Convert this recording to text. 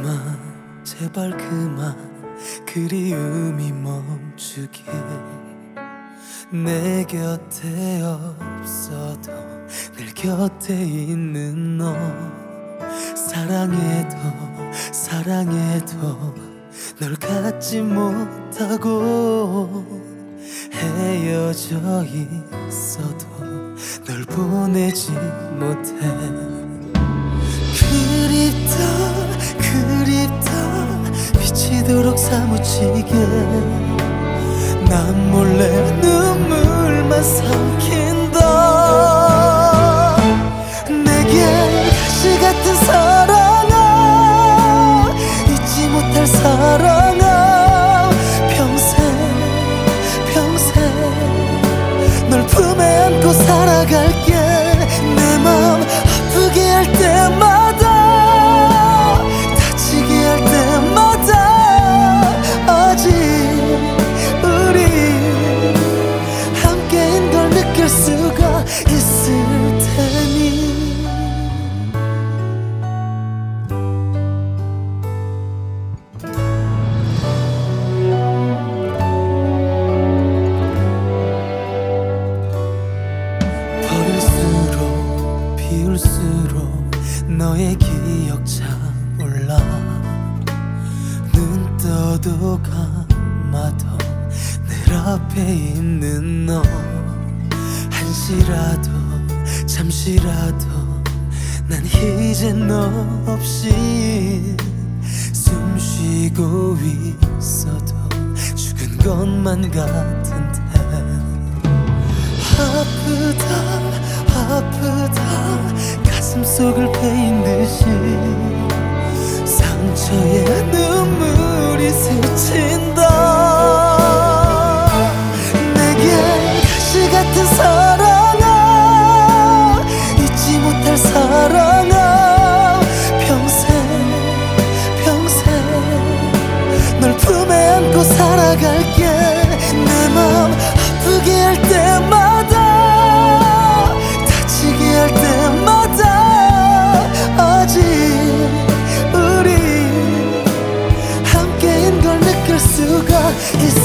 그만 제발 그만 그리움이 멈추게 내 곁에 없어도 늘 곁에 있는 너 사랑해도 사랑해도 널 갖지 못하고 헤어져 있어도 널 보내지 못해 그립다 그립다 미치도록 사무치게 난 몰래 눈물만 삼킨다 내게 가시 같은 사랑아 잊지 못할 사랑아 평생 널 품에 안고 살아갈게 내 맘 아프게 할 때마다 다치게 할 때마다 아직 우리 함께인 걸 느낄 수가 있을 테니 버릴수록 비울수록 너의 기억 차올라 눈 떠도 감아도 늘 앞에 있는 너 한시라도 잠시라도 난 이제 너 없이 숨 쉬고 있어도 죽은 것만 같은데 아프다 아프다 가슴속을 베인 듯이 상처에 눈물이 스친다 내게 가시 같은 사랑아 잊지 못할 사랑아 평생 널 품에 안고 살아갈게 내 맘 아프게 할 때마다 다치게 할 때마다 아직 우리 함께인 걸 느낄 수가 있어